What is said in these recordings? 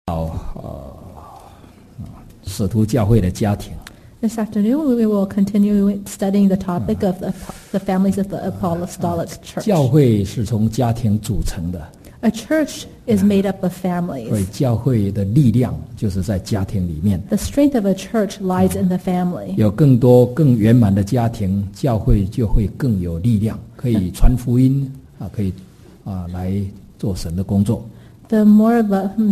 使徒教会的家庭。 This afternoon, we will continue studying the topic of the families of the Apostolic Church. 教会是从家庭组成的， A church is made up of 所以 families. 教会的力量就是在家庭里面。 The strength of a church lies in the family. 有更多更圆满的家庭，教会就会更有力量，可以传福音可以来做神的工作。 The more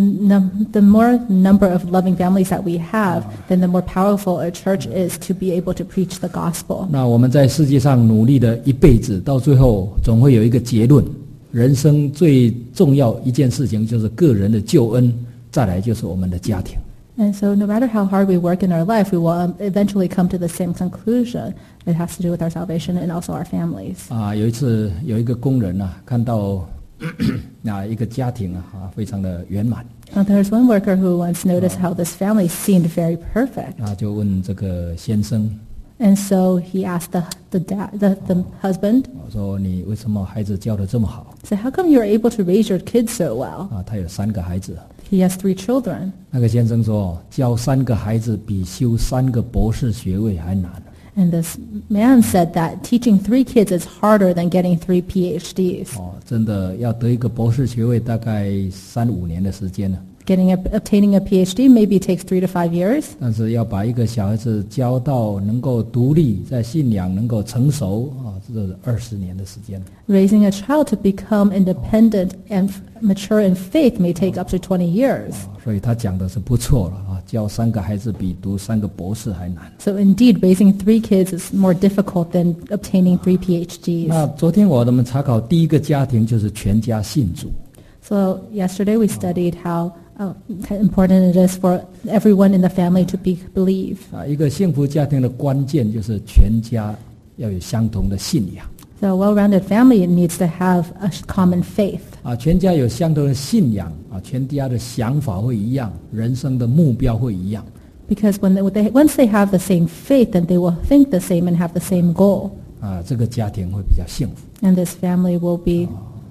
number of loving families that we have, then the more powerful a church is to be able to preach the gospel. 那我们在世界上努力的一辈子，到最后总会有一个结论：人生最重要一件事情就是个人的救恩，再来就是我们的家庭。 And so no matter how hard we work in our life, we will eventually come to the same conclusion. It has to do with our salvation and also our families. 有一次有一个工人看到一个家庭非常的圆满， There's one worker who once noticed how this family seemed very perfect. 就问这个先生 And so he asked the husband, 说：“你为什么孩子教得这么好 so how come you're able to raise your kids so well? 他有3个孩子。 He has 3 children. 那个先生说：“教3个孩子比修3个博士学位还难。” And this man said that teaching 3 kids is harder than getting 3 PhDs. 真的要得一个博士学位，大概3-5年的时间呢。 Obtaining a PhD maybe takes 3 to 5 years. 但是要把一个小孩子教到能够独立，在信仰能够成熟这是20年的时间。 Raising a child to become independent and mature in faith may take up to 20 years. 所以他讲的是不错了教3个孩子比读3个博士还难。 So indeed, raising 3 kids is more difficult than obtaining 3 PhDs. 那昨天我们查考第一个家庭就是全家信主。 So yesterday we studied how important it is for everyone in the family to believe. 一个幸福家庭的关键就是全家要有相同的信仰。 So a well-rounded family needs to have a common faith. 全家有相同的信仰全家的想法会一样，人生的目标会一样。 Because once they have the same faith, then they will think the same and have the same goal. 这个家庭会比较幸福。 And this family will be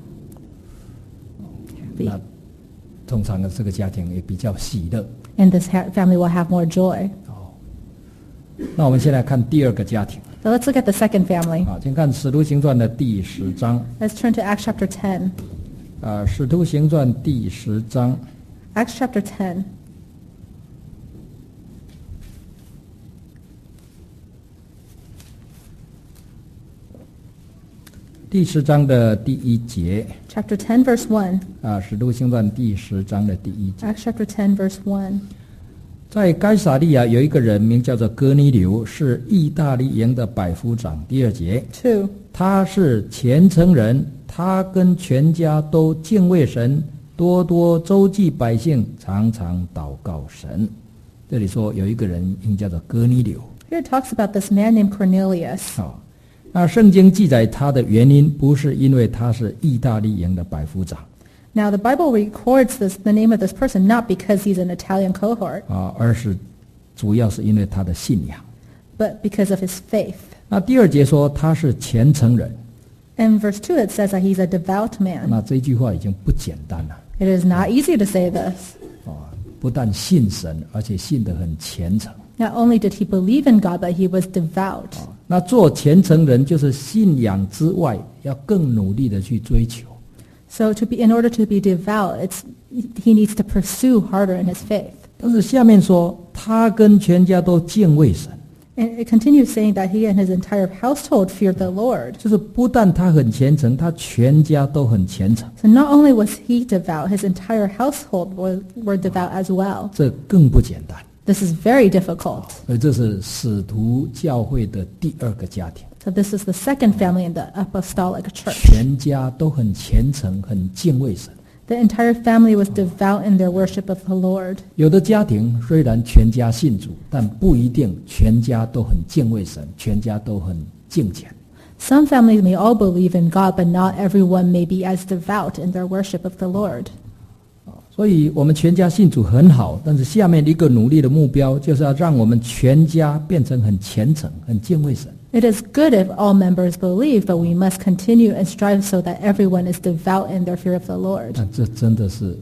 happy. 那通常的这个家庭也比较喜乐。 And this family will have more joy. 那我们先来看第2个家庭。 So let's look at the second family. 请看《使徒行传》的第10章。 Let's turn to Acts chapter 10. 使徒行传第10章。 Acts chapter 10. 第10章的第1节。 Chapter 10, verse 1. 使徒行传第10章的第1节。 Acts chapter 10, verse 1. 在该撒利亚有一个人名叫做哥尼流，是意大利营的百夫长。第2节。 2. 他是虔诚人，他跟全家都敬畏神，多多周济百姓，常常祷告神。这里说有一个人名叫做哥尼流。 Here it talks about this man named Cornelius. 那圣经记载他的原因，不是因为他是意大利营的百夫长。 Now the Bible records the name of this person not because he's an Italian cohort, 而是主要是因为他的信仰。 but because of his faith. 那第2节说他是虔诚人。 In verse 2 it says that he's a devout man. 那这句话已经不简单了。 It is not easy to say this. 不但信神，而且信得很虔诚。 Not only did he believe in God, but he was devout. 那做虔诚人就是信仰之外，要更努力的去追求。 So in order to be devout, he needs to pursue harder in his faith. 但是下面说，他跟全家都敬畏神。 And it continues saying that he and his entire household feared the Lord. 就是不但他很虔诚，他全家都很虔诚。 So not only was he devout, his entire household were devout as well. 这更不简单。 This is very difficult. 所以这是使徒教会的第2个家庭。 So this is the second family in the apostolic church. 全家都很虔诚，很敬畏神。 The entire family was devout in their worship of the Lord. 有的家庭虽然全家信主，但不一定全家都很敬畏神，全家都很敬虔。 Some families may all believe in God, but not everyone may be as devout in their worship of the Lord. 所以我们全家信主很好，但是下面一个努力的目标就是要让我们全家变成很虔诚、很敬畏神。 It is good if all members believe, but we must continue and strive so that everyone is devout in their fear of the Lord. 那这真的是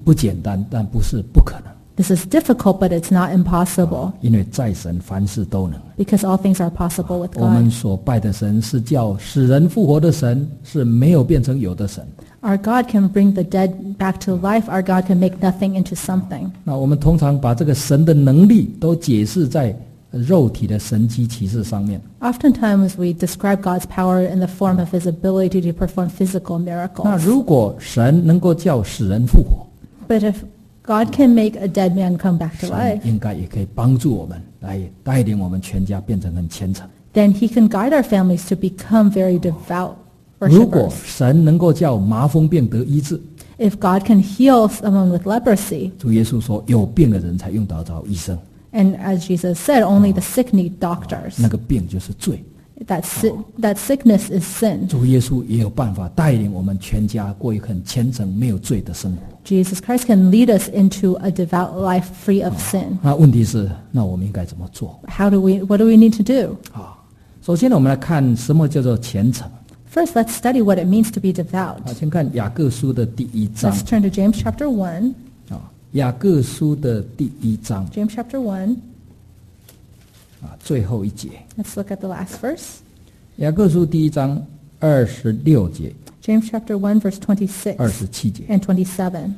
不简单，但不是不可能。 This is difficult, but it's not impossible 因为在神凡事都能。 because all things are possible with 我们 God. 所拜的神是叫使人复活的神，是没有变成有的神。 Our God can bring the dead back to life. Our God can make nothing into something. 那我们通常把这个神的能力都解释在肉体的神迹奇事上面。 Oftentimes we describe God's power in the form of his ability to perform physical 那 miracles. 如果神能够叫使人复活， But if God can make a dead man come back to 神 life, 应该也可以帮助我们来带领我们全家变成很虔诚。 then he can guide our families to become very devout 如果 worshipers. 神能够叫麻风病得医治， If God can heal someone with leprosy, 主耶稣说有病的人才用得着医生， and as Jesus said, only the sick need doctors. 那个病就是罪。 That sickness is sin. 主耶稣也有办法带领我们全家过一个很虔诚、没有罪的生活。 Jesus Christ can lead us into a devout life free of sin. 那问题是，那我们应该怎么做 What do we need to do? 啊？首先呢，我们来看什么叫做虔诚 First, let's study what it means to be devout. 啊。先看雅各书的第1章 Let's turn to James chapter 1. 啊，雅各书的第1章 James chapter 1. 啊，最后一节。 Let's look at the last verse. 雅各书第1章26节、 James chapter 1, verse 26 27节、 and 27.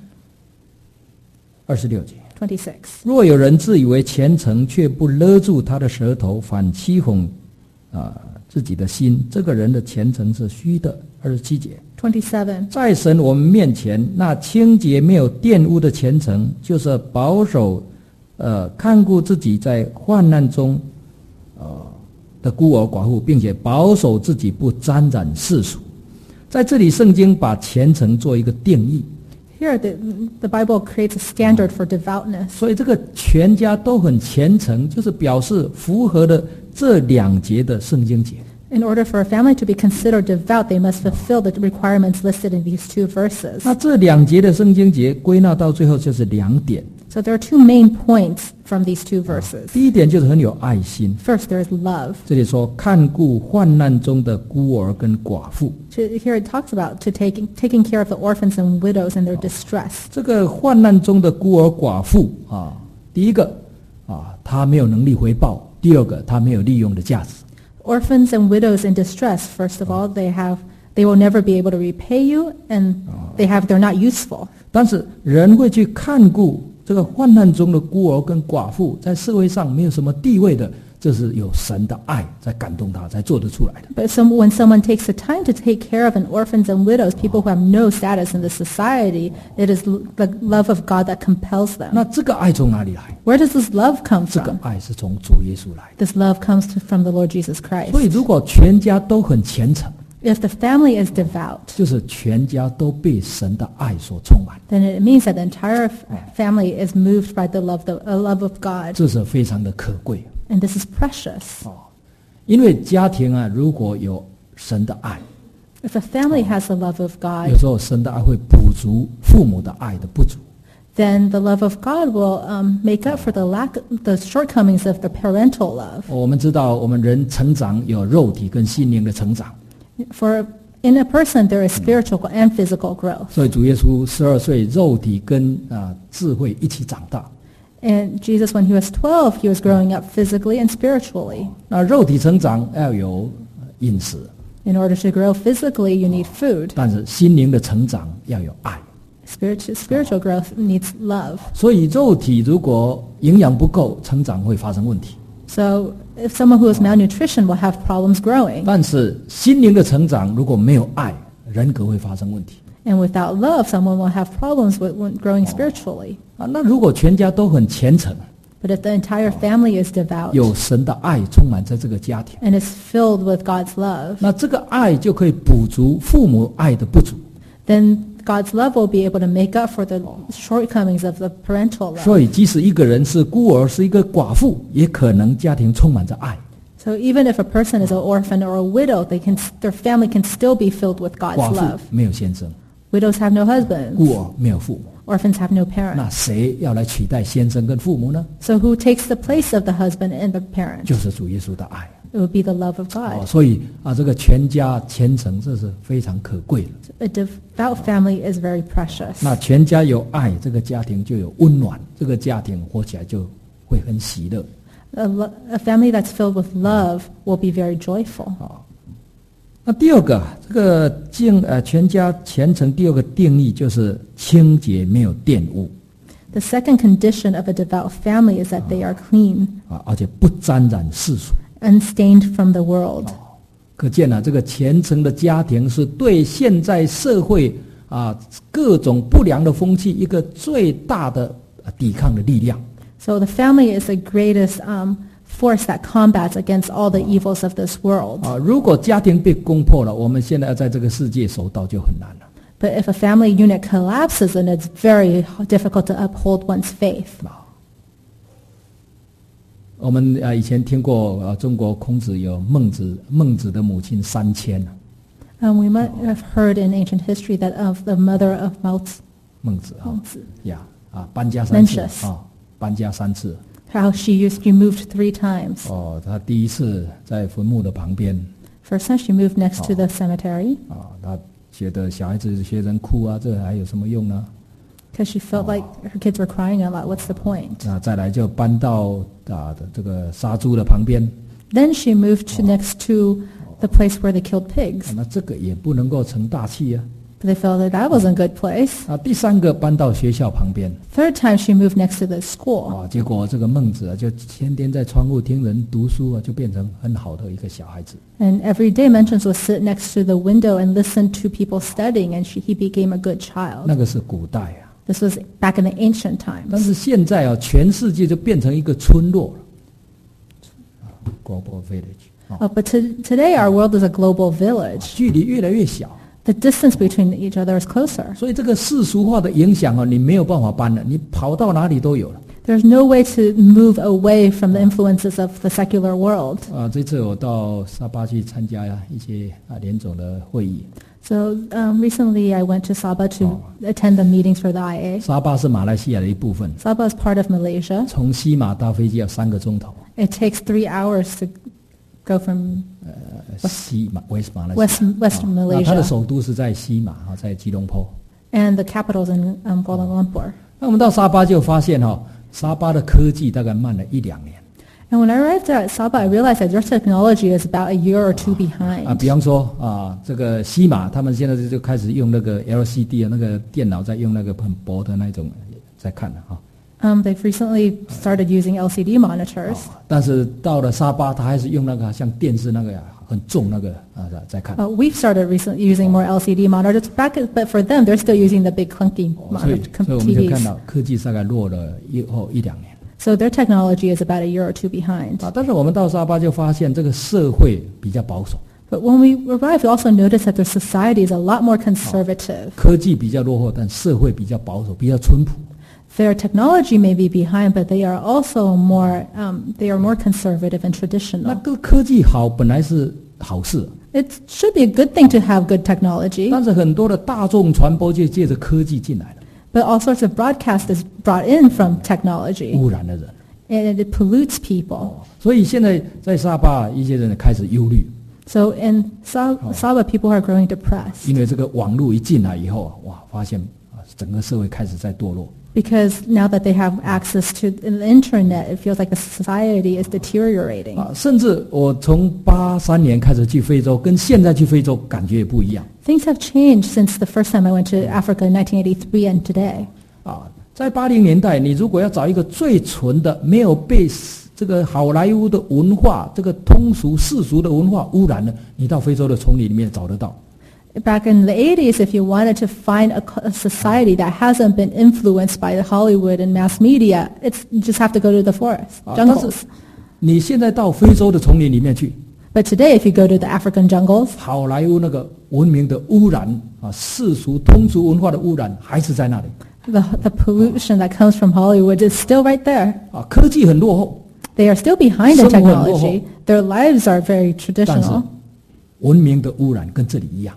26节。 26. 若有人自以为虔诚，却不勒住他的舌头，反欺哄自己的心，这个人的虔诚是虚的。27节。 27. 在神我们面前，那清洁没有玷污的虔诚，就是保守看顾自己在患难中的孤儿寡妇，并且保守自己不沾染世俗。在这里，圣经把虔诚做一个定义， Here, the Bible creates a standard for devoutness. 所以这个全家都很虔诚，就是表示符合了这2节的圣经节。 In order for a family to be considered devout, they must fulfill the requirements listed in these 2 verses. 那这2节的圣经节归纳到最后就是2点。 So there are 2 main points from these 2 verses. 第一点就是很有爱心， First, there is love. 这里说看顾患难中的孤儿跟寡妇。 Here it talks about taking care of the orphans and widows in their distress. 这个患难中的孤儿寡妇啊，第一个啊，他没有能力回报；第二个，他没有利用的价值。 Orphans and widows in distress, first of all, they will never be able to repay you, and they're not useful. 但是人会去看顾这个患难中的孤儿跟寡妇，在社会上没有什么地位的，这是有神的爱在感动他，才做得出来的。 But when someone takes the time to take care of orphans and widows, people who have no status in the society, it is the love of God that compels them. 那这个爱从哪里来？ Where does this love come 这个 from? 爱是从主耶稣来的。 This love comes from the Lord Jesus 所 Christ. 以，如果全家都很虔诚， If the family is devout, 就是全家都被神的爱所充满， then it means that the entire family is moved by the love of God, 这是非常的可贵 and this is precious. 哦。因为家庭啊，如果有神的爱， If a family has the love of 有 God, 时候神的爱会补足父母的爱的不足。 then the love of God will make up for the shortcomings of the parental love. 我们知道，我们人成长有肉体跟心灵的成长， For in a person, there is spiritual and physical growth. 所以主耶稣12岁，肉体跟智慧一起长大。 And Jesus, when he was 12, he was growing up physically and spiritually. 那肉体成长要有饮食， In order to grow physically, you need food. 但是心灵的成长要有爱。 Spiritual growth needs love. 所以肉体如果营养不够，成长会发生问题。 So if someone who is malnutrition will have problems growing. 但是心灵的成长如果没有爱，人格会发生问题。 And without love, someone will have problems with growing spiritually. 那如果全家都很虔诚， But if the entire family is devout 有神的爱充满在这个家庭， and is filled with God's love, 那这个爱就可以补足父母爱的不足。 then God's love will be able to make up for the shortcomings of the parental love. 所以即使一个人是孤儿，是一个寡妇，也可能家庭充满着爱。 So even if a person is an orphan or a widow, their family can still be filled with God's 寡妇 love. 没有先生， Widows have no husbands. 孤儿没有父母， Orphans have no 那 parents. 谁要来取代先生跟父母呢？ So who takes the place of the husband and the parent? 就是主耶稣的爱。 It would be the love of God. 所以这个全家虔诚，这是非常可贵的。 A devout family is very precious. 那全家有爱，这个家庭就有温暖，这个家庭活起来就会很喜乐。 A family that's filled with love will be very joyful. 那第二个，这个全家虔诚第二个定义就是清洁，没有玷污。 The second condition of a devout family is that they are clean, 而且不沾染世俗。 unstained from the world. 可见这个虔诚的家庭是对现在社会各种不良的风气一个最大的抵抗的力量。 So the family is the greatest force that combats against all the evils of this world. 如果家庭被攻破了，我们现在要在这个世界守道就很难了。 But if a family unit collapses, then it's very difficult to uphold one's faith. 我们以前听过中国孔子有孟子的母亲3000。 We might have heard in ancient history that of the mother of 孟子呀搬家3次搬家3次。 How she moved 3 times. 她第一次在坟墓的旁边。 First time she moved next to the cemetery. 她觉得小孩子学生哭这还有什么用呢 ？Because she felt like her kids were crying a lot. What's the point? 那再来就搬到这个杀猪的旁边。 Then she moved next to the place where they killed pigs. 那这个也不能够成大器啊。 But they felt that wasn't a good place. 第三个搬到学校旁边。 Third time she moved next to the school. 结果这个孟子就天天在窗户听人读书就变成很好的一个小孩子。 And every day Mencius would sit next to the window and listen to people studying, and he became a good child. 那个是古代 This was back in the ancient times. 但是现在全世界就变成一个村落了。Global village. But today our world is a global village. 距离越来越小。 The distance between each other is closer. 所以这个世俗化的影响你没有办法搬了，你跑到哪里都有了。 There's no way to move away from the influences of the secular world. 这次我到沙巴去参加一些联总的会议。 So recently I went to Sabah to attend the meetings for the IA. 沙巴是马来西亚的一部分。 Sabah is part of Malaysia. 从西马搭飞机要3个钟头。 It takes 3 hours to go from West Malaysia. 它的首都是在西马在吉隆坡。 And the capital is in Kuala Lumpur. 那我们到沙巴就发现沙巴的科技大概慢了1-2年。 And when I arrived at Sabah, I realized that their technology is about a year or 2 behind. 比方说这个西马，他们现在就开始用那个 LCD 那个电脑，在用那个很薄的那种在看了 They've recently started using LCD monitors. 但是到了沙巴，他还是用那个像电视那个很重那个在看。 We've started recently using more LCD monitors but for them, they're still using the big clunky TVs. 所以我们就看到科技大概落了1-2年。 So their technology is about a year or 2 behind. 但是我们到沙巴就发现这个社会比较保守。 But when we arrived, we also noticed that their society is a lot more conservative. 科技比较落后，但社会比较保守，比较淳朴。 Their technology may be behind, but they are also more conservative and traditional. 那个科技好本来是好事。 It should be a good thing to have good technology. 但是很多的大众传播就借着科技进来了。 But all sorts of broadcast is brought in from technology. 污染了人。 And it pollutes people. 所以现在在沙巴一些人开始忧虑。 So in Sabah, people are growing depressed. 因为这个网络一进来以后发现整个社会开始在堕落。 Because now that they have access to the internet, it feels like the society is deteriorating. 甚至我从83年开始去非洲，跟现在去非洲感觉也不一样。 Things have changed since the first time I went to Africa in 1983 and today. 在80年代，你如果要找一个最纯的、没有被这个好莱坞的文化、这个通俗世俗的文化污染的，你到非洲的丛林里面找得到。 Back in the 80s, if you wanted to find a society that hasn't been influenced by the Hollywood and mass media, you just have to go to the forest, jungles. 你现在到非洲的丛林里面去。 But today, if you go to the African jungles, 好莱坞那个文明的污染世俗通俗文化的污染还是在那里。 The pollution that comes from Hollywood is still right there. 科技很落后。 They are still behind in technology. Their lives are very traditional. 文明的污染跟这里一样。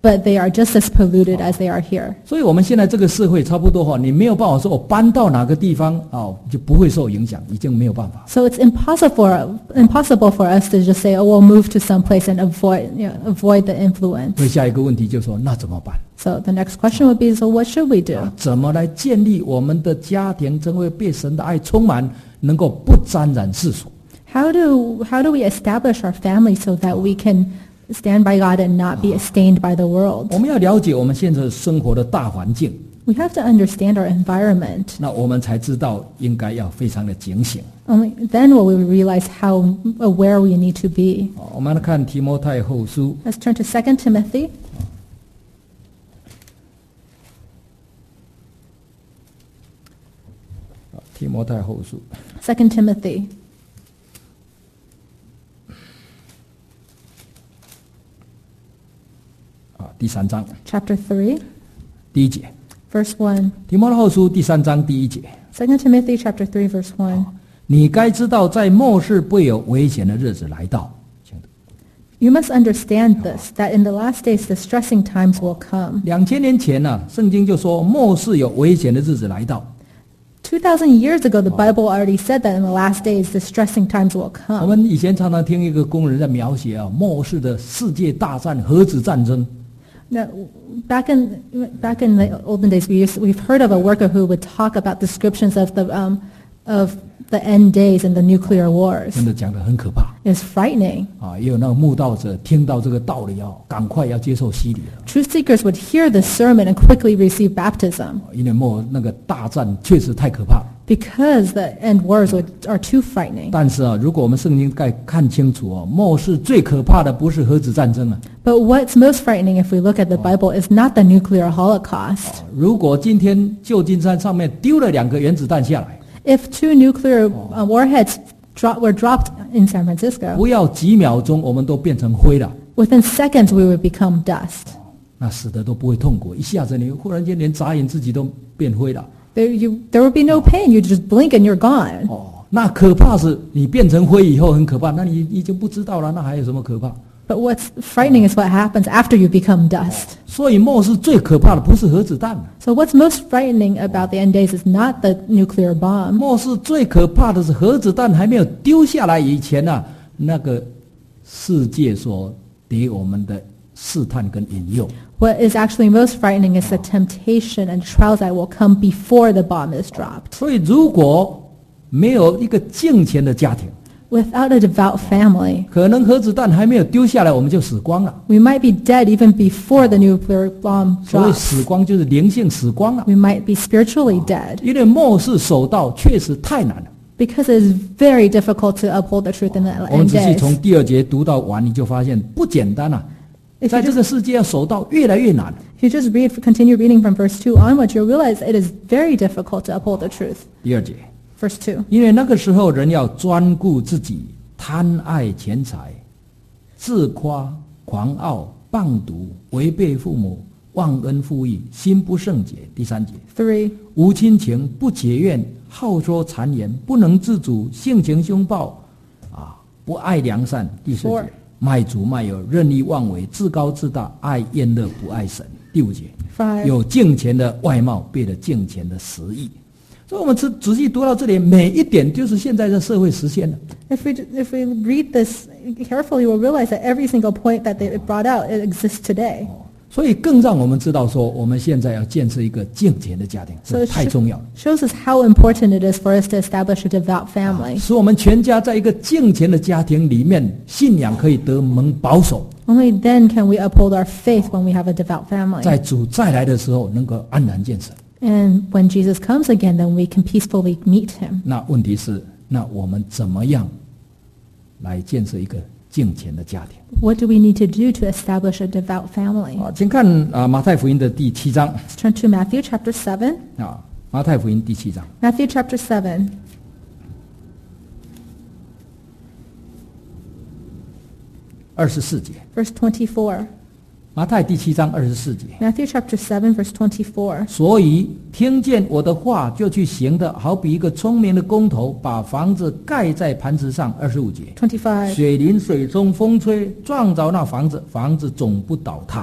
but they are just as polluted as they are here. 所以我们现在这个社会差不多你没有办法说我搬到哪个地方就不会受影响，已经没有办法。 So it's impossible for us to just say, oh, we'll move to some place and avoid the influence. 所以下一个问题就是说，那怎么办？ So the next question would be, so what should we do? 怎么来建立我们的家庭，成为被神的爱充满，能够不沾染世俗？ How do we establish our family so that we can stand by God and not be stained by the world? 我们要了解我们现在生活的大环境， We have to understand our environment. 那我们才知道应该要非常的警醒。 Only then will we realize how aware we need to be. 我们来看提摩太后书 Let's turn to 2 Timothy. 提摩太后书 2 Timothy 第3章 chapter 3, 第1节。 verse 1. 提摩太后书第3章第1节， 2 Timothy chapter 3, verse 1. 你该知道，在末世不会有危险的日子来到。请读 You must understand this, that in the last days distressing times will come. 2000年前圣经就说末世有危险的日子来到。 2,000 years ago, the Bible already said that in the last days distressing times will 我 come. 们以前常常听一个工人在描写末世的世界大战、核子战争。 Now, back in the olden days, we've heard of a worker who would talk about descriptions of the end days and the nuclear wars. 真的讲得很可怕 It's frightening. 也有那个慕道者听到这个道理赶快要接受洗礼了， Truth seekers would hear the sermon and quickly receive baptism 因为那个大战确实太可怕。 because the end wars are too frightening. 但是如果我们圣经看清楚末世最可怕的不是核子战争 But what's most frightening if we look at the Bible is not the nuclear holocaust. 如果今天旧金山上面丢了2个原子弹下来， If 2 nuclear warheads were dropped in San Francisco, 不要几秒钟我们都变成灰了， within seconds we would become dust. 那死的都不会痛苦，一下子你忽然间连眨眼自己都变灰了。 There would be no pain. You just blink and you're gone. 那可怕是你变成灰以后很可怕，那你已经不知道了，那还有什么可怕？ But what's frightening is what happens after you become dust. 所以末世最可怕的不是核子弹， So what's most frightening about the end days is not the nuclear bomb. 末世最可怕的是核子弹还没有丢下来以前那个世界所给我们的试探跟引诱。 What is actually most frightening is the temptation and trials that will come before the bomb is dropped. 所以如果没有一个敬虔的家庭， Without a devout family, 可能核子弹还没有丢下来，我们就死光了。 we might be dead even before the nuclear bomb 所谓 drops. 死光就是灵性死光了， We might be spiritually dead 因为末世守道确实太难了。 because it is very difficult to uphold the truth in the 我们 end 仔细 days. 从第2节读到完，你就发现不简单啊！ If 在 you 这 just, 个世界要守道越来越难。 if you just continue reading from verse 2 onwards, you'll realize it is very difficult to uphold the truth. 第2节， Verse 2. 因为那个时候人要专顾自己，贪爱钱财，自夸、狂傲、谤毒，违背父母，忘恩负义，心不圣洁。第3节， 3. 无亲情，不结怨，好说谗言，不能自主，性情凶暴，不爱良善。第4节， 4. 卖主卖友，任意妄为，自高自大，爱宴乐，不爱神。第5节， 5. 有敬虔的外貌，背了敬虔的实意。所以我们仔细读到这里，每一点就是现在的社会实现了。 If we read this carefully, we'll realize that every single point that they brought out, it exists today. 所以更让我们知道说，我们现在要建设一个敬虔的家庭， So 这 it 太重要了。 shows us how important it is for us to establish a devout family. 使我们全家在一个敬虔的家庭里面，信仰可以得蒙保守， Only then can we uphold our faith when we have a devout 在 family. 主再来的时候能够安然见神。 And when Jesus comes again, then we can peacefully meet him. 那问题是，那我们怎么样来建设一个敬虔的家庭？ What do we need to do to establish a devout family? 请看马太福音的第7章 Let's turn to Matthew chapter 7. 马太福音第7章 Matthew chapter 7, 24节。 verse 24. 马太第7章24节。 Matthew chapter 7, verse 24. 所以听见我的话就去行的，好比一个聪明的工头，把房子盖在磐石上。25节， 25. 水淋水冲风吹，撞着那房子，房子总不倒塌，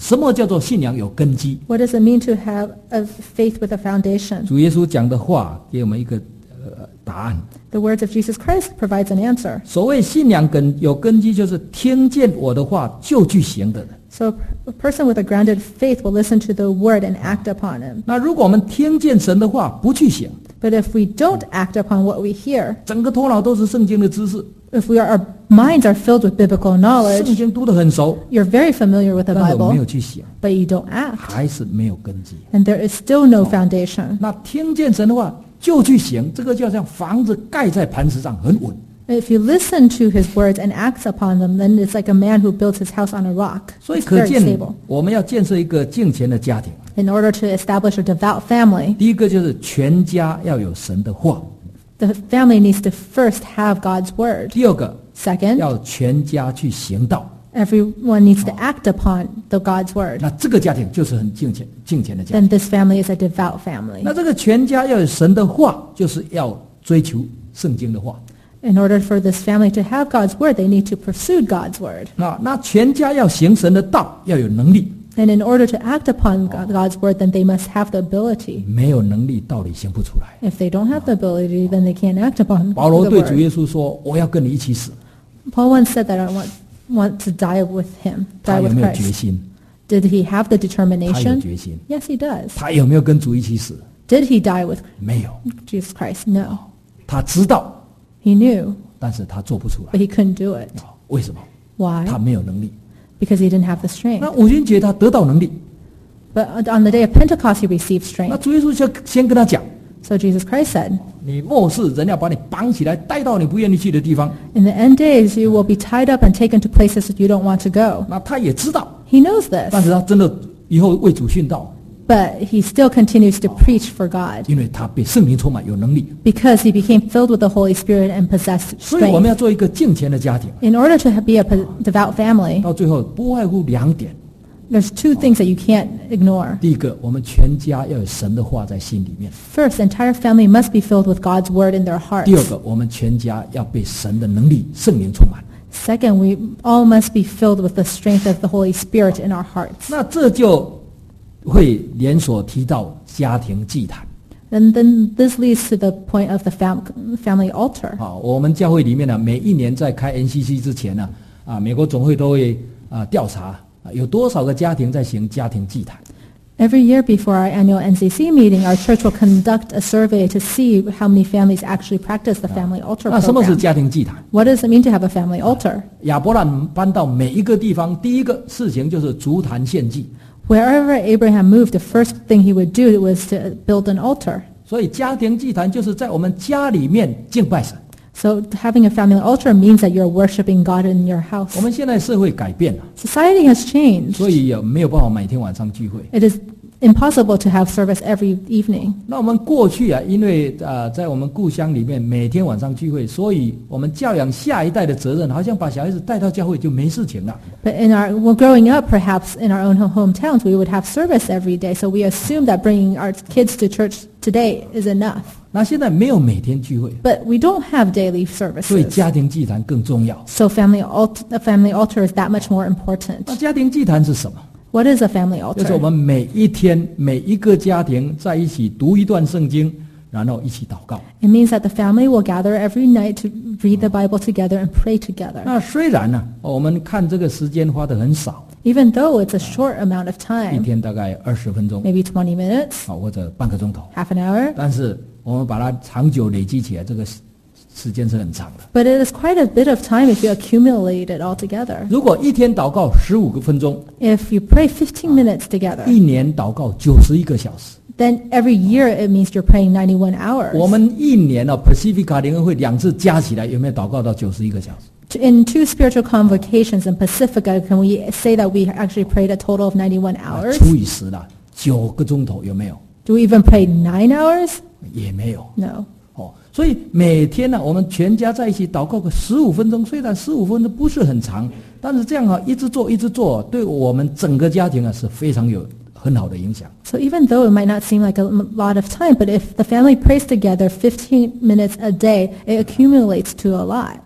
什么叫做信仰有根基？ What does it mean to have a faith with a foundation? 主耶稣讲的话给我们一个答案。 The words of Jesus Christ provides an answer. 所谓信仰有根基，就是听见我的话就去行的人。 So a person with a grounded faith will listen to the word and act upon it. 那如果我们听见神的话不去行， But if we don't act upon what we hear, 整个头脑都是圣经的知识， if our minds are filled with biblical 圣 knowledge, 经读得很熟， you're very familiar with the 但是我没有 Bible, 去行， but you don't act, 还是没有根基。 and there is still no foundation. 那听见神的话就去行，这个就像房子盖在磐石上，很稳。 If you listen to his words and act upon them, then it's like a man who builds his house on a rock. 所以 It's 可 very 见 stable. 我们要建设一个敬虔的家庭。 In order to establish a devout family, 第一个就是全家要有神的话， the family needs to first have God's word. 第二个 Second, 要全家去行道。 everyone needs to act upon the God's word. 那这个家庭就是很敬虔的家庭。 Then this family is a devout family. 那这个全家要有神的话，就是要追求圣经的话。 In order for this family to have God's word, they need to pursue God's word. 那全家要行神的道，要有能力。 And in order to act upon God's word, then they must have the ability. 没有能力，道理行不出来。 If they don't have the ability, then they can't act upon 保罗 the 对主 word. 耶稣说：“我要跟你一起死。 Paul once said that I want to die with him, ” 他 die 有 with 没有决 Christ. 心？ Did he have the 他有 determination? 决心。 Yes, he does. 他有没有跟主一起死？ Did he die with 没有。 Jesus Christ? No. 他知道， He knew, 但是他做不出 but 来。 he couldn't do it. 为什么？ Why? 他没有能力。 Because he didn't have the strength. 那五旬节他得到能力， But on the day of Pentecost, he received 那 strength. 主耶稣就先跟他讲： So Jesus Christ said, 你末世人要把你绑起来，带到你不愿意去的地方。 in the end days, you will be tied up and taken to places that you don't want to go. 那他也知道， He knows 但 this, 是他真的以后为主殉道， but he still continues to preach for God 因为他被圣灵充满，有能力。 because he became filled with the Holy Spirit and possessed 所以我们 strength. 要做一个敬虔的家庭， In order to be a devout family, 到最后不外乎两点。 there's two things that you can't ignore. 第一个，我们全家要有神的话在心里面； First, the entire family must be filled with God's word in their 第二 hearts. 个，我们全家要被神的能力、圣灵充满。 Second, we all must be filled with the strength of the Holy Spirit in our hearts. 那这就会连锁提到家庭祭坛 And then this leads to the point of the family altar. 啊。我们教会里面呢，每一年在开 NCC 之前呢，美国总会都会调查有多少个家庭在行家庭祭坛。 Every year before our annual NCC meeting, our church will conduct a survey to see how many families actually practice the family altar 那什么是 program. 家庭祭坛？ What does it mean to have a family altar? 亚伯兰搬到每一个地方，第一个事情就是足坛献祭。 Wherever Abraham moved, the first thing he would do was to build an altar. 所以家庭祭坛就是在我们家里面敬拜神。 So having a family altar means that you're worshiping God in your house. 我们现在社会改变了， Society has changed. 所以也没有办法每天晚上聚会。 It is impossible to have service every evening. 那我们过去因为在我们故乡里面每天晚上聚会，所以我们教养下一代的责任，好像把小孩子带到教会就没事情了。 But well, growing up, perhaps in our own hometowns, we would have service every day. So we assume that bringing our kids to church today is enough. 那现在没有每天聚会， But we don't have daily 所以 services. 家庭祭坛更重要。 So the family altar is that much more 那 important. 家庭祭坛是什么？ What is a family 就是我 altar? 们每一天每一个家庭在一起读一段圣经，然后一起祷告。 It means that the family will gather every night to read the Bible together and pray together. 那虽然呢，我们看这个时间花得很少， Even though it's a short amount of 一 time, 天大概20分钟， maybe 20 minutes, 或者半个钟头， half an hour, 但是我们把它长久累积起来，这个时间是很长的。 but it is quite a bit of time if you accumulate it all together. 如果一天祷告15分钟， If you pray 15 minutes together, 一年祷告91个小时。 then every year it means you're praying 91 hours. 我们一年Pacifica 联合会2次加起来，有没有祷告到91个小时？ In 2 spiritual convocations in Pacifica, can we say that we actually prayed a total of 91 hours? 除以10了，9个钟头有没有？ Do we even pray 9 hours? 也没有。 No. 所以每天呢，我们全家在一起祷告个15分钟，虽然15分钟不是很长，但是这样一直做，对我们整个家庭是非常有很好的影响。 So even though it might not seem like a lot of time, but if the family prays together 15 minutes a day, it accumulates to a lot.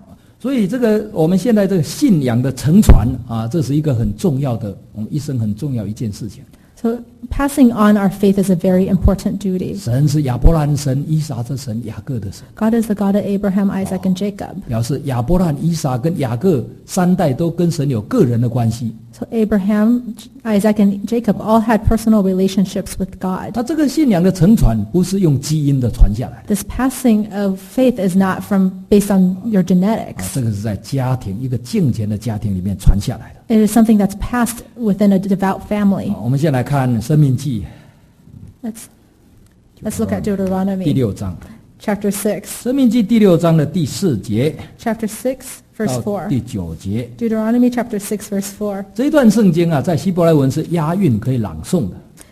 所以这个我们现在这个信仰的承传啊，这是一个很重要的，我们一生很重要一件事情。 So passing on our faith is a very important duty. 神是亚伯兰的神、以撒的神、雅各的神， God is the God of Abraham, Isaac, and Jacob. 表示亚伯兰、以撒跟雅各三代都跟神有个人的关系。 So Abraham, Isaac, and Jacob all had personal relationships with God. 那这个信仰的承传不是用基因的传下来的， This passing of faith is not based on your genetics. 这个是在家庭一个敬虔的家庭里面传下来的。 It is something that's passed within a devout family. 我们先来看《生命记》 Let's look at 第 Deuteronomy 6章， chapter 6. 《生命记》第6章的第4节 Chapter 6, verse 到 4. 第9节。 Deuteronomy chapter 6, verse 4. 这一段圣经啊，在希伯来文是押韵可以朗诵的，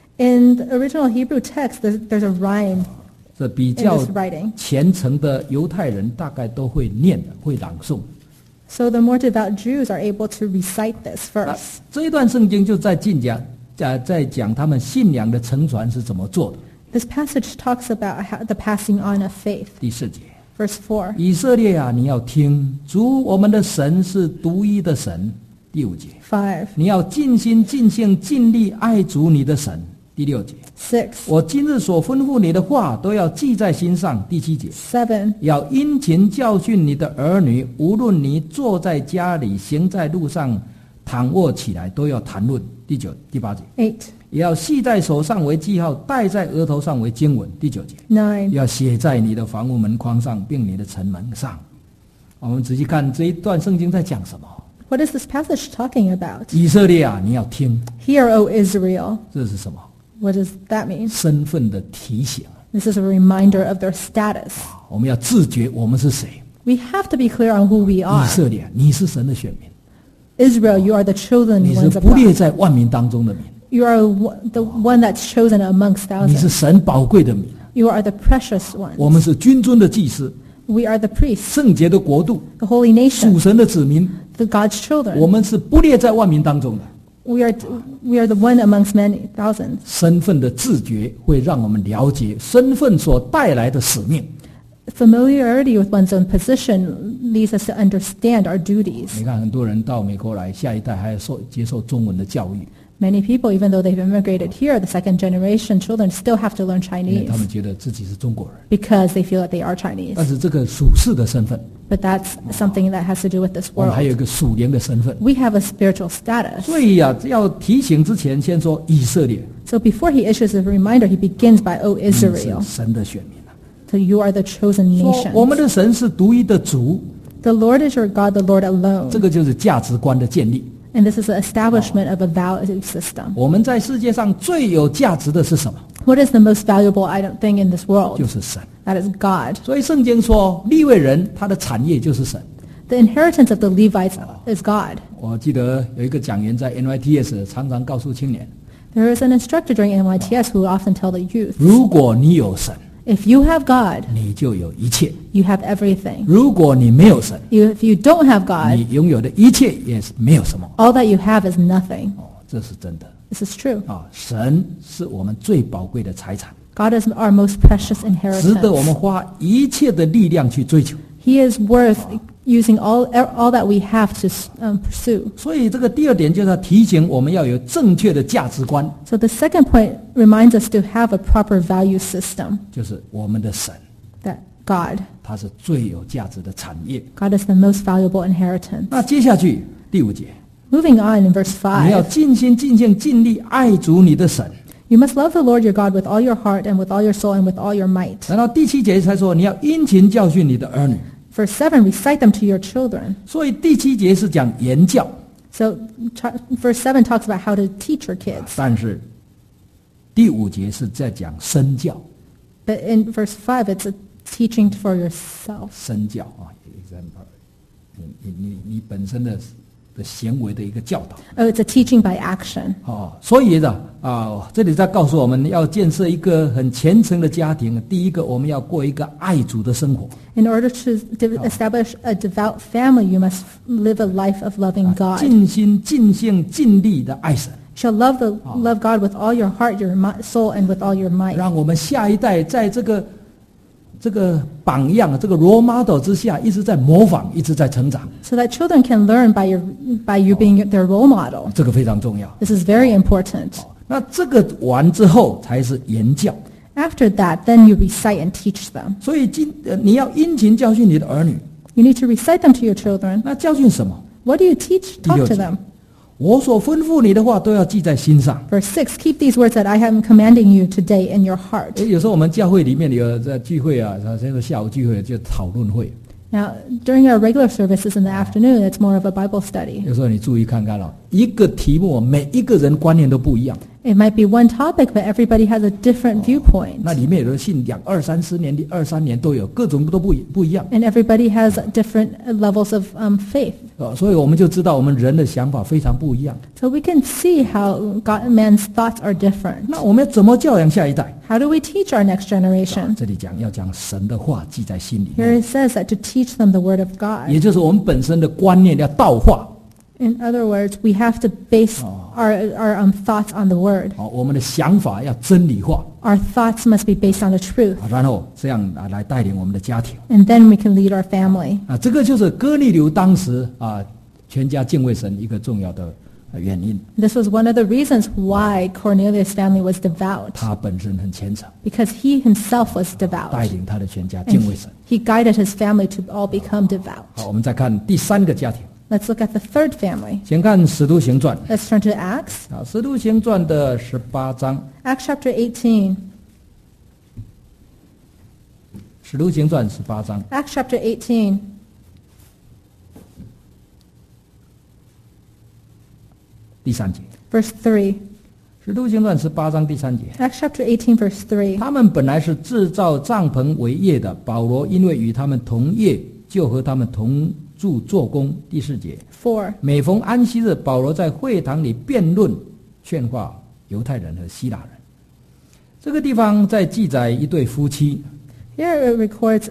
In the original Hebrew text, there's a rhyme 这比 in 较 this writing. 虔诚的犹太人大概都会念的，会朗诵。 So the more devout Jews are able to recite this 那 verse. 这一段圣经就在在讲他们信仰的承传是怎么做的。 This passage talks about the passing on of faith. 第4节， Verse 4. 以色列啊，你要听，主我们的神是独一的神。第5节， 5. 你要尽心尽性尽力爱主你的神。第6节， 6. 我今日所吩咐你的话都要记在心上。第7节， 7. 要殷勤教训你的儿女，无论你坐在家里，行在路上，躺卧起来，都要谈论。第9、第8节， 8. 也要系在手上为记号，戴在额头上为经文。第9节， 9. 要写在你的房屋门框上，并你的城门上。我们仔细看这一段圣经在讲什么。 What is this passage talking about? 以色列啊，你要听， Hear, O Israel. 这是什么？ What does that mean? 身份的提醒。 This is a reminder of their status. 我们要自觉我们是谁。 We have to be clear on who we 以 are. 色列，你是神的选民， Israel, you are the chosen 你是 ones of 不列 God. 在万民当中的民， You are the one that's chosen amongst 你是 thousands. 神宝贵的民。 You are the precious 我们 ones. 是君尊的祭司， We are the priests, 圣洁的国度， the holy 属 nation, 神的子民。 the God's 我 children. 们是不列在万民当中的。 We are the one amongst many thousands. 身份的自觉会让我们了解身份所带来的使命。 Familiarity with one's own position leads us to understand our duties. 你看，很多人到美国来，下一代还要接受中文的教育， Many people, even though they've immigrated here, the second generation children still have to learn 因为 Chinese 他们觉得自己是中国人。 because they feel that they are Chinese. 但是这个属世的身份， But that's something that has to do with this 我们还有 world. 一个属灵的身份。 We have a spiritual status. 所以啊，要提醒之前，先说以色列， So before he issues a reminder, he begins by, O 你是 Israel. 神的选民啊。 So you are the chosen 说 nation. 我们的神是独一的主， The Lord is your God, the Lord alone. 这个就是价值观的建立。 And this is the establishment of a value system. 我们在世界上最有价值的是什么？ What is the most valuable thing in this world? 就是神。 That is God. 所以圣经说，利未人他的产业就是神。 The inheritance of the Levites is God. 我记得有一个讲员在 NYTS 常常告诉青年， There is an instructor during NYTS who would often tell the youth, 如果你有神， if you have God, 你就有一切； you have everything. 如果你没有神， If you don't have God, 你拥有的一切也是没有什么。 all that you have is nothing. 这是真的 This is true. 神是我们最宝贵的财产， God is our most precious 值得我 inheritance. 们花一切的力量去追求。 He is worth using all that we have to pursue. 所以这个第二点就是要提醒我们要有正确的价值观， So the second point reminds us to have a proper value system, 就是我们的神， that God, 它是最有价值的产业。 God is the most valuable inheritance. 那接下去第5节， Moving on in verse 你要 5, 尽心尽性尽力爱主你的神。 you must love the Lord your God with all your heart and with all your soul and with all your might. 然后第7节才说你要殷勤教训你的儿女。 Verse 7, recite them to your children. 所以第7节是讲言教， So verse 7 talks about how to teach your kids. 但是第5节是在讲身教， But in verse 5, it's a teaching for yourself. 身教啊 ，example， 你本身的行为的一个教导。 Oh, it's a teaching by action. 所以呢这里在告诉我们要建设一个很虔诚的家庭。第一个，我们要过一个爱主的生活。 In order to establish a devout family, you must live a life of loving God. 尽心尽性尽力的爱神， You shall love God with all your heart, your soul, and with all your might. 让我们下一代在这个这个榜样，这个 role model 之下，一直在模仿，一直在成长， so that children can learn by you being their role model. 这个非常重要。 This is very important. 那这个完之后才是言教， After that, then you recite and teach them. 所以你要殷勤教训你的儿女。 You need to recite them to your children. 那教训什么？ What do you teach? Talk to them. 我所吩咐你的话都要记在心上。 Verse 6, keep these words that I am commanding you today in your heart. 有时候我们教会里面有在聚会啊，现在下午聚会就讨论会。 Now, during our regular services in the afternoon, it's more of a Bible study. 有时候你注意看看了，一个题目每一个人观念都不一样。 It might be one topic, but everybody has a different viewpoint. 那里面有的信仰23年都有，各种都不一样。 And everybody has different levels of faith. 所以我们就知道我们人的想法非常不一样。 So we can see how man's thoughts are different. 那我们要怎么教养下一代？ How do we teach our next generation? 这里要讲神的话记在心里 Here 面， it says that to teach them the word of 也 God. 就是我们本身的观念要道化。 In other words, we have to base our thoughts on the word. 我们的想法要真理化， Our thoughts must be based on the truth. 然后这样来带领我们的家庭。 And then we can lead our family. 这个就是哥尼流当时全家敬畏神一个重要的原因。 This was one of the reasons why Cornelius' family was devout, 他本身很虔诚， because he himself was devout. 带领他的全家 And 敬畏神。 he guided his family to all become devout. 好，我们再看第三个家庭， Let's look at the third family. 先看《使徒行传》。 Let's turn to Acts. 《使徒行传》的18章， Acts chapter 18. 《使徒行传》18章 Acts chapter 18. 第3节， Verse 3. 《使徒行传》18章第3节。 Acts chapter 18, verse 3. 他们本来是制造帐篷为业的，保罗因为与他们同业，就和他们同住做工。第4节， 4. 每逢安息日，保罗在会堂里辩论劝化犹太人和希腊人。这个地方在记载一对夫妻 Here it records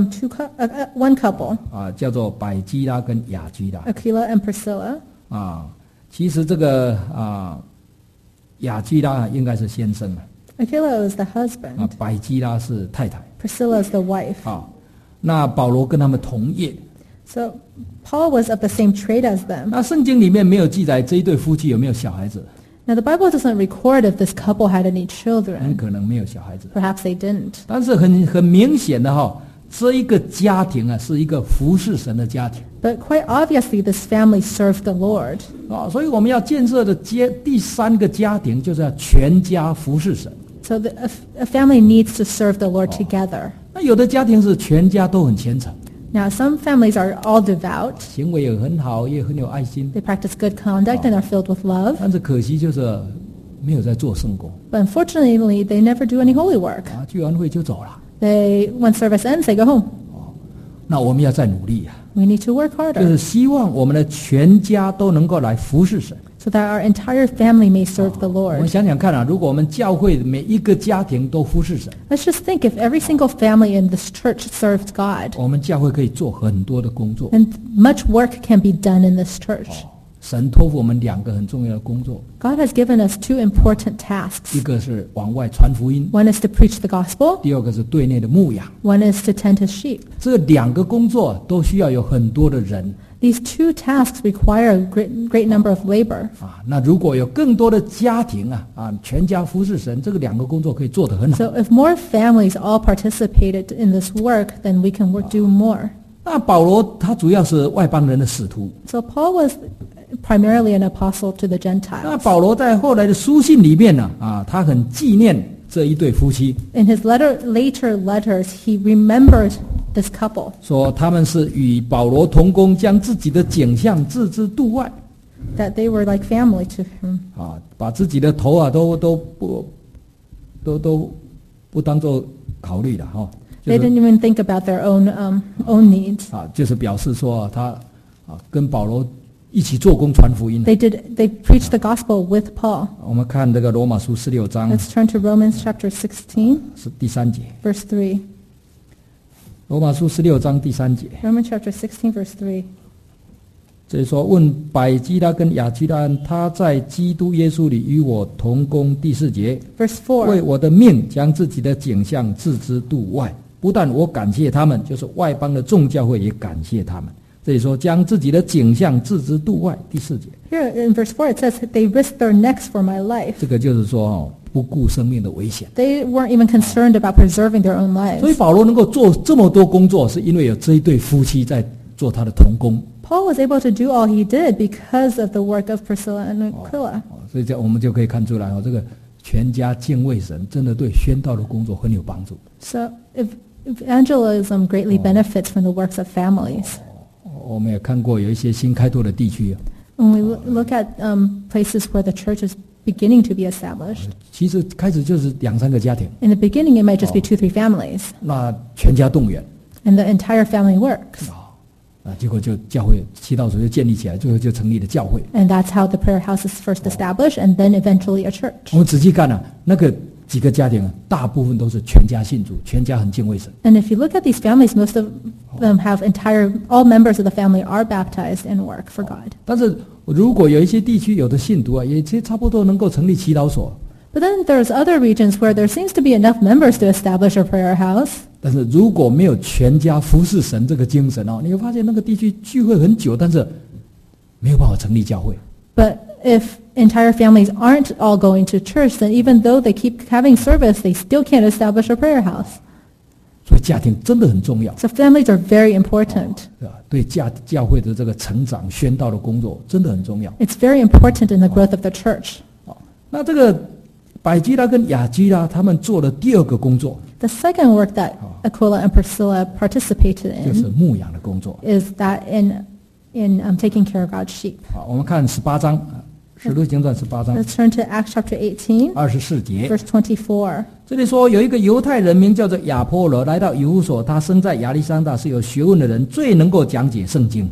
one couple, 叫做百基拉跟雅基拉 Aquila and Priscilla. 其实这个雅基拉应该是先生 Aquila was the husband. 百基拉是太太 Priscilla is the wife. 那保罗跟他们同业。 So Paul was of the same trade as them. 那圣经里面没有记载这一对夫妻有没有小孩子， Now the Bible doesn't record if this couple had any 很 children. 可能没有小孩子。 Perhaps they didn't. 但是很明显的这一个家庭是一个服侍神的家庭 But quite obviously this family served the Lord. 所以我们要建设的第三个家庭就是要全家服侍神。 So a family needs to serve the Lord together. 那有的家庭是全家都很虔诚， Now some families are all devout. 行为也很好，也很有爱心， They practice good conduct and are filled with love. 但是可惜就是没有在做圣工 But unfortunately, they never do any holy work. 聚完会就走了。 When service ends, they go home. 那我们要再努力 We need to work 就 harder 是希望我们的全家都能够来服侍神。 so that our entire family may serve the 我们 Lord. 想想看如果我们教会每一个家庭都服侍神， Let's just think if every single family in this church served God, 我们教会可以做很多的工作。 then much work can be done in this church. 神托付我们2个很重要的工作， God has given us 2 important tasks. 一个是往外传福音， One is to preach the gospel. 第2个是对内的牧养。 One is to tend his sheep. 这2个工作都需要有很多的人 These 2 tasks require a great number of labor. 那如果有更多的家庭全家服侍神，这个2个工作可以做得很好。 So if more families all participated in this work, then we can do more. 那保罗他主要是外邦人的使徒， So Paul was primarily an apostle to the 那 Gentiles. 保罗在后来的书信里面他很纪念这一对夫妻， In his later letters, he remembered this couple, 说他们是与保罗同工，将自己的景象置之度外 that they were like family to him. 把自己的头都不当做考虑的 They didn't even think about their own needs. 就是表示说他跟保罗一起做工传福音。 They preached the gospel with Paul. 我们看这个罗马书16章 Let's turn to Romans chapter 16, 是第3节， verse 3. 罗马书16章第3节， Romans chapter 16, verse 3. 这里说问百基拉跟雅基拉，他在基督耶稣里与我同工。第4节， Verse 为 4. 我的命将自己的景象置之度外。 不但我感谢他们，就是外邦的众教会也感谢他们。这里说将自己的景象置之度外，第4节。 Here in verse 4 it says they risked their necks for my life. 这个就是说不顾生命的危险。 They weren't even concerned about preserving their own 所以 lives. 保罗能够做这么多工作，是因为有这一对夫妻在做他的同工。 Paul was able to do all he did because of the work of Priscilla and Aquila. 所以这我们就可以看出来这个全家敬畏神，真的对宣道的工作很有帮助。 So evangelism greatly benefits from the works of families. 我们也看过有一些新开拓的地区， When we look at places where the church is beginning to be established, 其实开始就是2-3个家庭， in the beginning it might just be 2-3 families, 那全家动员 and the entire family works. 结果就教会祈祷所就建立起来，最后就成立了教会。 And that's how the prayer house is first established, and then eventually a church. 我们仔细看那个几个家庭大部分都是全家信主，全家很敬畏神。 And if you look at these families, most of them have all members of the family are baptized and work for God. 但是如果有一些地区有的信徒也差不多能够成立祈祷所， But then there's other regions where there seems to be enough members to establish a prayer house. 但是如果没有全家服侍神这个精神你会发现那个地区聚会很久，但是没有办法成立教会。 But if entire families aren't all going to church, then even though they keep having service, they still can't establish a prayer house. 所以家庭真的很重要， So families are very important. 对吧？对教会的这个成长宣道的工作真的很重要。 It's very important in the growth of the church. 那这个百基拉跟雅基拉他们做了第2个工作， The second work that Aquila and Priscilla participated 就是 in 牧养的工作。 is that in taking care of God's sheep. 好，我们看18章，使徒行传18章 Let's turn to Acts chapter 18, 24节。 verse 24. 这里说有一个犹太人名叫做亚波罗，来到以弗所，他生在亚历山大，是有学问的人，最能够讲解圣经。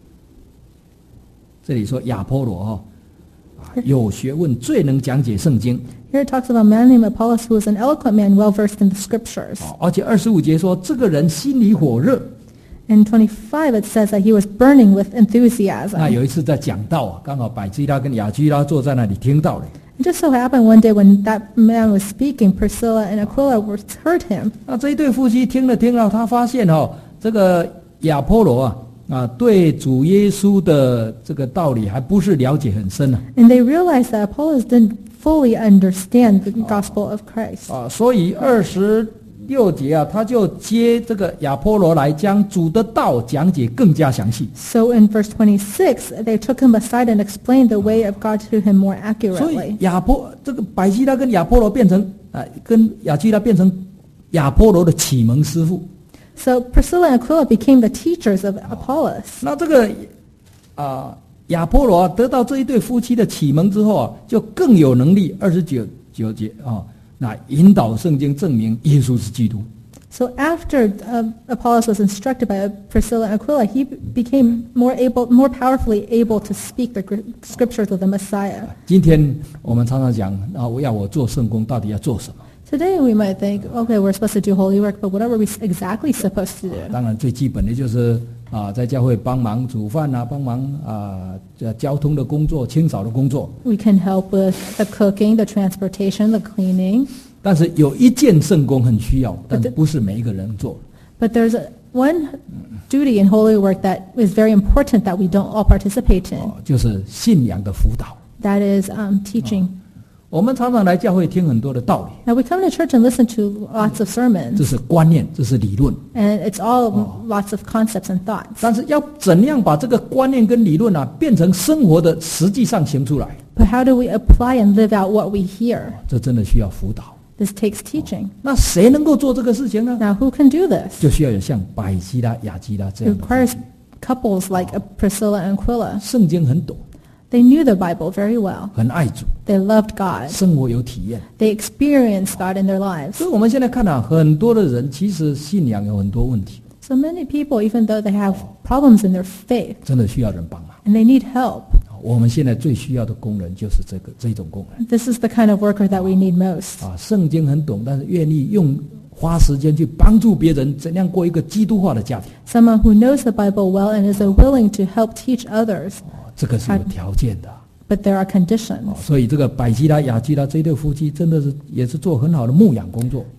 这里说亚波罗有学问，最能讲解圣经。 Here it talks about a man named Apollos who was an eloquent man well versed in the scriptures. 而且25节说这个人心里火热。 In 25 it says that he was burning with 那 enthusiasm. 有一次在讲道刚好百基拉跟雅基拉坐在那里听到了。 It just so happened one day when that man was speaking, Priscilla and Aquila heard him. 那这一对夫妻听了，他发现这个亚波罗对主耶稣的这个道理还不是了解很深呢。 And they realized that Apollos didn't fully understand the gospel of Christ. 所以26节他就接这个亚波罗来，将主的道讲解更加详细。 So in verse 26, they took him aside and explained the way of God to him more 所以 accurately. 这个百基拉跟亚波罗变成跟雅基拉变成亚波罗的启蒙师傅。 So Priscilla and Aquila became the teachers of Apollos. 那这个亚波罗得到这一对夫妻的启蒙之后就更有能力。29节那引导圣经证明耶稣是基督。 So after Apollos was instructed by Priscilla and Aquila, he became more powerfully able to speak the scriptures of the Messiah. 今天我们常常讲我做圣工到底要做什么？ Today we might think, okay, we're supposed to do holy work, but what are we exactly supposed to do? 当然最基本的就是在教会帮忙煮饭帮忙交通的工作、清扫的工作。 We can help with the cooking, the transportation, the cleaning. 但是有一件圣工很需要，但不是每一个人做。 But there's one duty in holy work that is very important that we don't all participate in. 就是信仰的辅导。 That is teaching. 我们常常来教会听很多的道理， Now we come to church and listen to lots of 这 sermons, 是观念，这是理论。 and it's all lots of concepts and thoughts. 但是要怎样把这个观念跟理论变成生活的实际上行出来， But how do we apply and live out what we hear? 这真的需要辅导。 This takes teaching. 那谁能够做这个事情呢？ Now who can do this? 就需要有像百基拉、雅基拉这 It 样的夫 requires 妻。 couples like Priscilla and Aquila. 圣经很懂， They knew the Bible very well. 很爱主， They loved God. 生活有体验。 They experienced God in their lives. 所以我们现在看很多的人其实信仰有很多问题， So many people, even though they have problems in their faith 真的需要人帮忙。 and they need help, 我们现在最需要的工人就是这种工人。 this is the kind of worker that we need most. 圣经很懂，但是愿意花时间去帮助别人，怎样过一个基督化的家庭。 Someone who knows the Bible well and is willing to help teach others, 这个是有条件的。 but there are conditions. 所以这个百基拉、雅基拉这对夫妻真的也是做很好的牧养工作。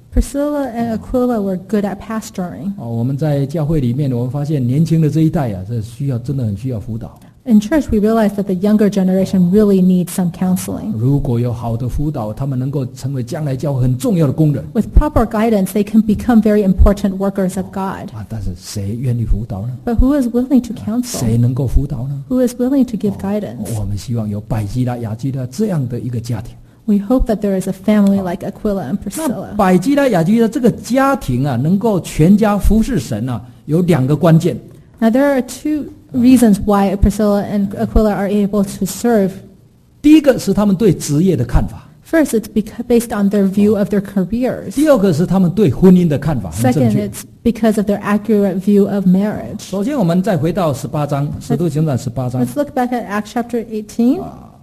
Priscilla and Aquila were good at pastoring. 我们在教会里面，我们发现年轻的这一代啊，这真的很需要辅导。 In church, we realized that the younger generation really needs some counseling. 如果有好的辅导，他们能够成为将来教会很重要的工人。 With proper guidance, they can become very important workers of God. 但是谁愿意辅导呢？ But who is willing to counsel? 谁能够辅导呢？ Who is willing to give guidance? 我们希望有百基拉、雅基拉这样的一个家庭。 We hope that there is a family like Aquila and 那 Priscilla. 百基拉、雅基拉这个家庭啊，能够全家服侍神啊，有2个关键。 Now, there are 2 reasons why Priscilla and Aquila are able to serve. 第一个是他们对职业的看法， First, it's based on their view of their careers. 第二个是他们对婚姻的看法很正 Second, 确。 it's because of their accurate view of marriage. 首先，我们再回到18章，使徒行传18章 Let's look back at Acts chapter 18,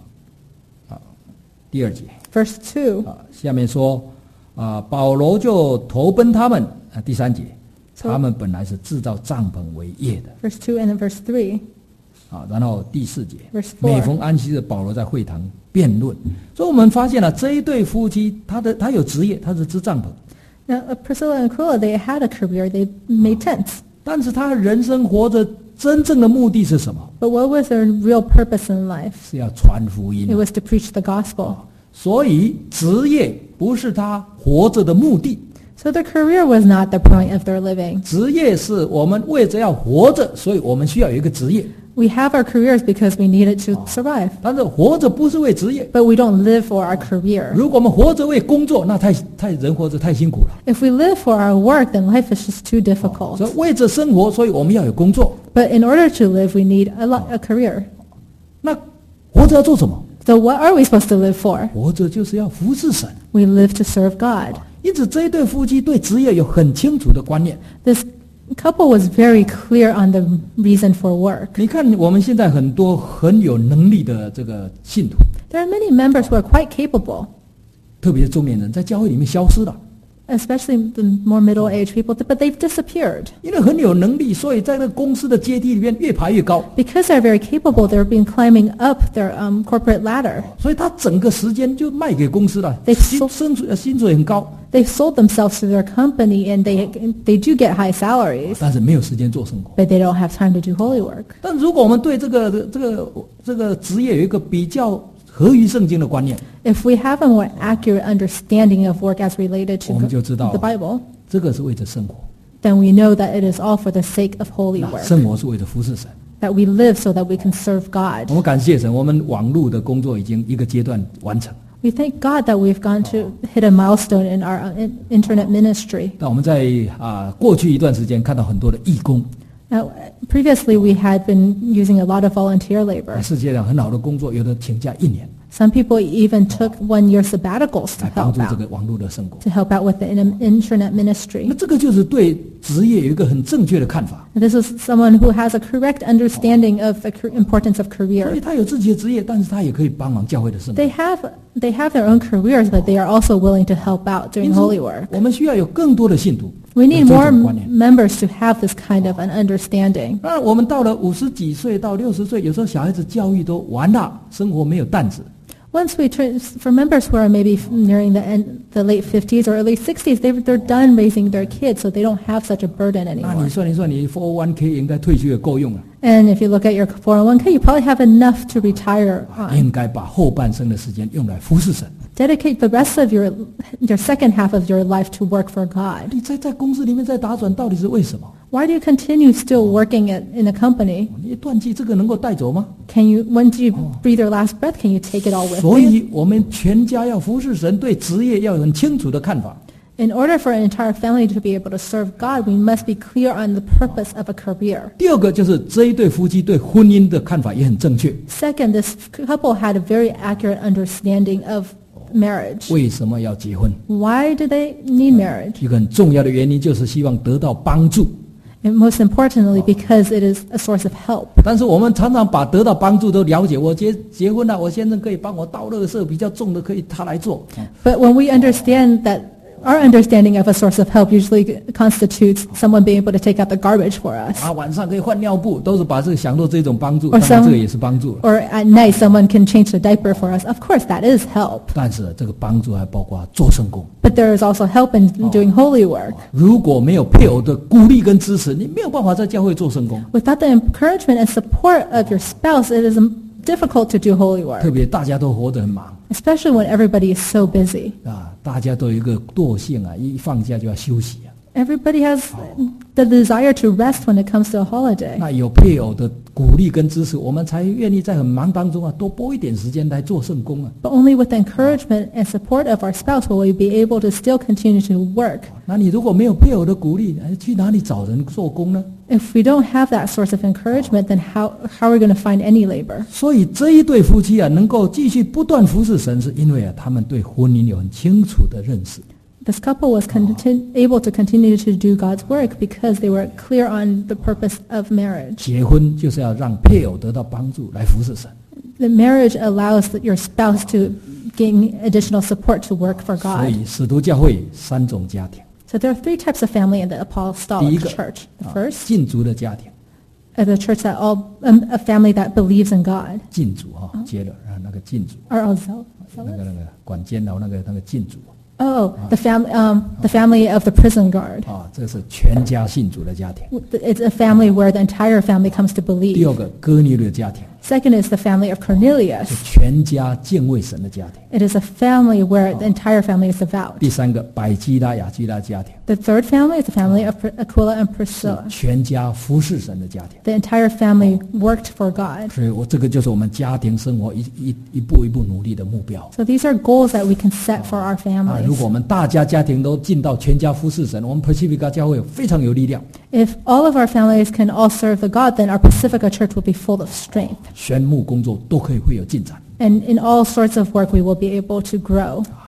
第2节 verse 2. 下面说保罗就投奔他们第3节，他们本来是制造帐篷为业的 Verse 2 and then verse 3. 然后第4节 Verse 4. 每逢安息日，保罗在会堂辩论。所以我们发现了这一对夫妻，他有职业，他是织帐篷， Now, Priscilla and Aquila, they had a career. They made tents. 但是他人生活着真正的目的是什么？ But what was their real purpose in life? 是要传福音 It was to preach the gospel. 所以职业不是他活着的目的， So their career was not the point of their living. 职业是我们为着要活着，所以我们需要有一个职业。 We have our careers because we need it to survive. 但是活着不是为职业。 But we don't live for our career. 如果我们活着为工作，那人活着太辛苦了。 If we live for our work, then life is just too difficult. 所以为着生活，所以我们要有工作。 But in order to live, we need a career. 那活着要做什么？ So what are we supposed to live for? 活着就是要服侍神。 We live to serve God. 因此，这一对夫妻对职业有很清楚的观念。 This couple was very clear on the reason for work. 你看，我们现在很多很有能力的这个信徒， There are many members who are quite capable, 特别是中年人，在教会里面消失了。 especially the more middle-aged people, but they've disappeared. 因为很有能力，所以在那个公司的阶梯里面越爬越高。 Because they're very capable, they've been climbing up their corporate ladder. 所以他整个时间就卖给公司了， They 薪水很高， They've sold themselves to their company, and they do get high salaries, 但是没有时间做生活。 but they don't have time to do holy work. 但如果我们对这个职业有一个比较合于圣经的观念， If we have a more accurate understanding of work as related 我们就知道 to the Bible, 这个是为着生活， then we know that it is all for the sake of holy 那 work. 生活是为了服侍神。 That we live so that we can serve God. 我们感谢神，我们网络的工作已经一个阶段完成。 We thank God that we've gone to hit a milestone in our internet ministry. 但我们在过去一段时间看到很多的义工， Now, previously we had been using a lot of volunteer labor. 世界上很好的工作，有的请假1年 Some people even took 1-year sabbaticals to 来帮 help 助这 out, 个网络的生活。 to help out with the internet ministry. 那这个就是对职业有一个很正确的看法。 This is someone who has a correct understanding of the importance of 所以 career. 他有自己的职业，但是他也可以帮忙教会的生活。 They have their own careers, but they are also willing to help out during 因此 holy work. 我们需要有更多的信徒 We 有 need 这 more 种观念。 members to have this kind of an understanding. 当然，我们到了50几岁到60岁，有时候小孩子教育都完了，生活没有担子。 Once we turn, for members who are maybe nearing the late 50s or early 60s, they're done raising their kids, so they don't have such a burden 那 anymore. 你算一算，你 401k 应该退休也够用了， And if you look at your 401k, you probably have enough to retire on. 应该把后半生的时间用来服侍神。 Dedicate the rest of your second half of your life to work for God. 你在公司里面在打转，到底是为什么？ Why do you continue still working in a company? 你一断气，这个能够带走吗？ Can you, once you breathe your last breath, can you take it all with 所 you? 以我们全家要服侍神，对职业要有很清楚的看法。 In order for an entire family to be able to serve God, we must be clear on the purpose of a career. 第二个就是这一对夫妻对婚姻的看法也很正确。 Second, this couple had a very accurate understanding of marriage. 为什么要结婚？ Why do they need marriage? 一个很重要的原因就是希望得到帮助。 And most importantly, because it is a source of help. 但是我们常常把得到帮助都了解，我结婚了，我先生可以帮我倒垃圾，比较重的可以他来做。 But when we understand that Our understanding of a source of help usually constitutes someone being able to take out the garbage for us. 晚上可以换尿布，都是把这个想做这种帮助， Or 当然 some- 这个也是帮助了。 Or at night, someone can change the diaper for us. Of course, that is help. 但是这个帮助还包括做圣工。 But there is also help in doing holy work. 如果没有配偶的鼓励跟支持，你没有办法在教会做圣工。 Without the encouragement and support of your spouse, it is difficult to do holy 特 work, 别大家都活得很忙 especially when everybody is so busy. 大家都有一个惰性一放假就要休息 Everybody has the desire to rest when it comes to a holiday. 那有配偶的鼓励跟支持，我们才愿意在很忙当中多拨一点时间来做圣工 But only with the encouragement and support of our spouse will we be able to still continue to work. 那你如果没有配偶的鼓励，去哪里找人做工呢？ If we don't have that source of encouragement, then how are we going to find any labor? 所以这一对夫妻能够继续不断服侍神，是因为他们对婚姻有很清楚的认识。 This couple was able to continue to do God's work because they were clear on the purpose of marriage. 结婚就是要让配偶得到帮助来服侍神。 The marriage allows your spouse to gain additional support to work for 所 God. 以使徒教会3种家庭： So there are 3 types of family in the 第 apostolic 一个 church. The first, 禁足的家庭， the church that a family that believes in God. 禁足接了那个禁足， Or all 那个管监牢那个禁足 the family of the prison guard. 这是全家信主的家庭。 It's a family where the entire family comes to 第 believe. 二个哥尼流的家庭 Second is the family of Cornelius. 是全家敬畏神的家庭。 It is a family where the entire family is devout. 第三个百基拉雅基拉家庭 The third family is the family of Aquila and Priscilla. 全家服侍神的家庭。 The entire family worked for God. 所以这个就是我们家庭生活一步一步努力的目标。 So these are goals that we can set for our 如 families. 果我们大家家庭都尽到全家服侍神，我们 Pacifica 教会非常有力量。 If all of our families can all serve the God, then our Pacifica church will be full of strength. 宣牧工作都会有进展。 And in all sorts of work, we will be able to grow.